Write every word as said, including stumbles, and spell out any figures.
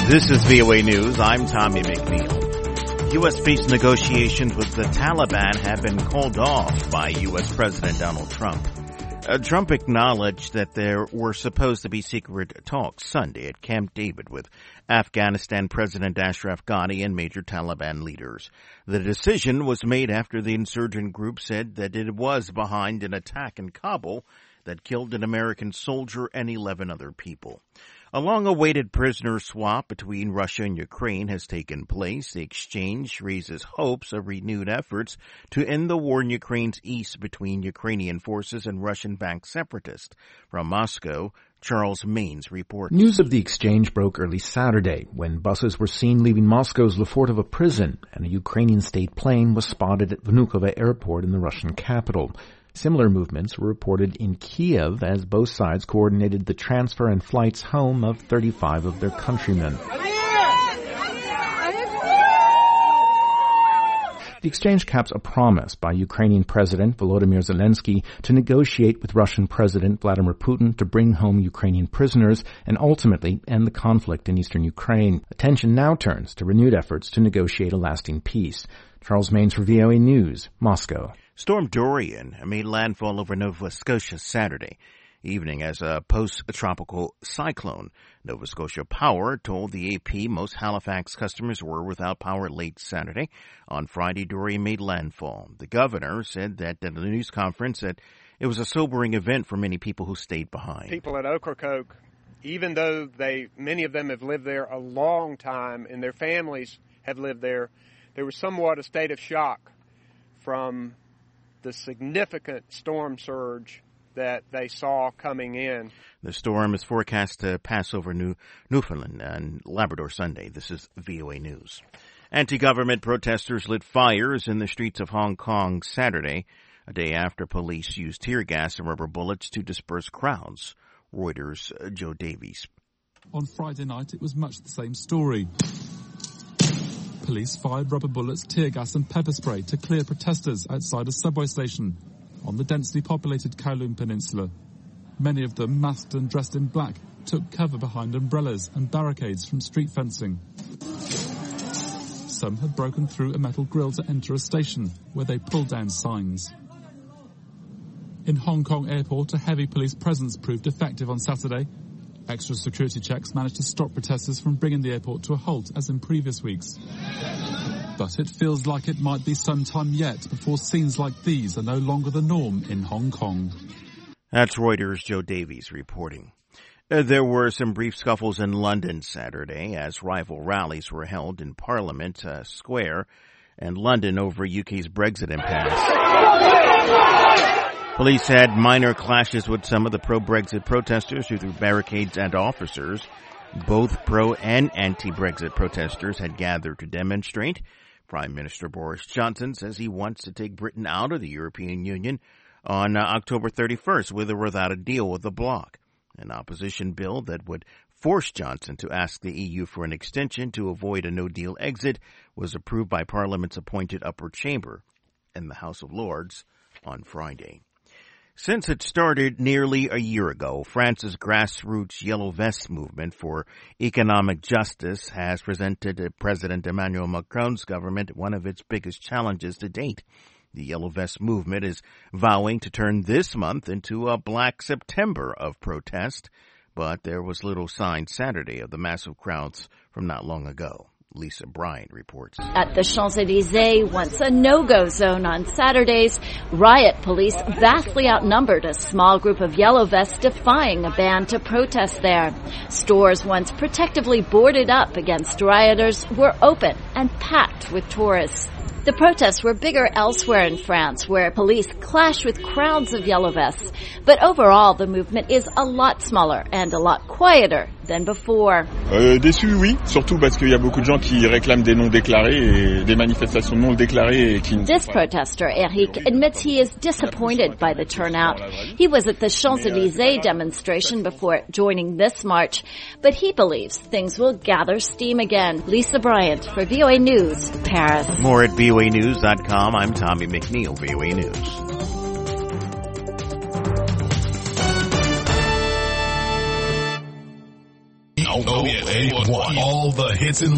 This is V O A News. I'm Tommy McNeil. U S peace negotiations with the Taliban have been called off by U S President Donald Trump. Uh, Trump acknowledged that there were supposed to be secret talks Sunday at Camp David with Afghanistan President Ashraf Ghani and major Taliban leaders. The decision was made after the insurgent group said that it was behind an attack in Kabul that killed an American soldier and eleven other people. A long-awaited prisoner swap between Russia and Ukraine has taken place. The exchange raises hopes of renewed efforts to end the war in Ukraine's east between Ukrainian forces and Russian-backed separatists. From Moscow, Charles Maines reports. News of the exchange broke early Saturday when buses were seen leaving Moscow's Lefortovo prison and a Ukrainian state plane was spotted at Vnukovo airport in the Russian capital. Similar movements were reported in Kiev as both sides coordinated the transfer and flights home of thirty-five of their countrymen. The exchange caps a promise by Ukrainian President Volodymyr Zelensky to negotiate with Russian President Vladimir Putin to bring home Ukrainian prisoners and ultimately end the conflict in eastern Ukraine. Attention now turns to renewed efforts to negotiate a lasting peace. Charles Maines for V O A News, Moscow. Storm Dorian made landfall over Nova Scotia Saturday evening as a post-tropical cyclone. Nova Scotia Power told the A P most Halifax customers were without power late Saturday. On Friday, Dorian made landfall. The governor said that at a news conference that it was a sobering event for many people who stayed behind. People at Ocracoke, even though they many of them have lived there a long time and their families have lived there, there was somewhat a state of shock from the significant storm surge that they saw coming in. The storm is forecast to pass over New, Newfoundland and Labrador Sunday. This is V O A News. Anti-government protesters lit fires in the streets of Hong Kong Saturday, a day after police used tear gas and rubber bullets to disperse crowds. Reuters' uh, Joe Davies. On Friday night, it was much the same story. Police fired rubber bullets, tear gas and pepper spray to clear protesters outside a subway station on the densely populated Kowloon Peninsula. Many of them, masked and dressed in black, took cover behind umbrellas and barricades from street fencing. Some had broken through a metal grille to enter a station, where they pulled down signs. In Hong Kong Airport, a heavy police presence proved effective on Saturday. Extra security checks managed to stop protesters from bringing the airport to a halt, as in previous weeks. But it feels like it might be some time yet before scenes like these are no longer the norm in Hong Kong. That's Reuters' Joe Davies reporting. Uh, there were some brief scuffles in London Saturday as rival rallies were held in Parliament uh, Square and London over U K's Brexit impasse. Police had minor clashes with some of the pro-Brexit protesters who threw barricades at officers. Both pro- and anti-Brexit protesters had gathered to demonstrate. Prime Minister Boris Johnson says he wants to take Britain out of the European Union on uh, October thirty-first with or without a deal with the bloc. An opposition bill that would force Johnson to ask the E U for an extension to avoid a no-deal exit was approved by Parliament's appointed upper chamber in the House of Lords on Friday. Since it started nearly a year ago, France's grassroots Yellow Vest movement for economic justice has presented President Emmanuel Macron's government one of its biggest challenges to date. The Yellow Vest movement is vowing to turn this month into a Black September of protest, but there was little sign Saturday of the massive crowds from not long ago. Lisa Bryant reports. At the Champs-Élysées, once a no-go zone on Saturdays, riot police vastly outnumbered a small group of Yellow Vests defying a ban to protest there. Stores once protectively boarded up against rioters were open and packed with tourists. The protests were bigger elsewhere in France, where police clashed with crowds of Yellow Vests. But overall, the movement is a lot smaller and a lot quieter than before. Euh, déçu, oui, surtout parce qu'il y a beaucoup de gens qui réclament des non déclarés et des manifestations non déclarées et qui. This protester, Eric, admits he is disappointed by the turnout. He was at the Champs-Élysées demonstration before joining this march, but he believes things will gather steam again. Lisa Bryant for V O A News, Paris. More at V O A news dot com. I'm Tommy McNeil, V O A News. Now, O N eight one. All the hits and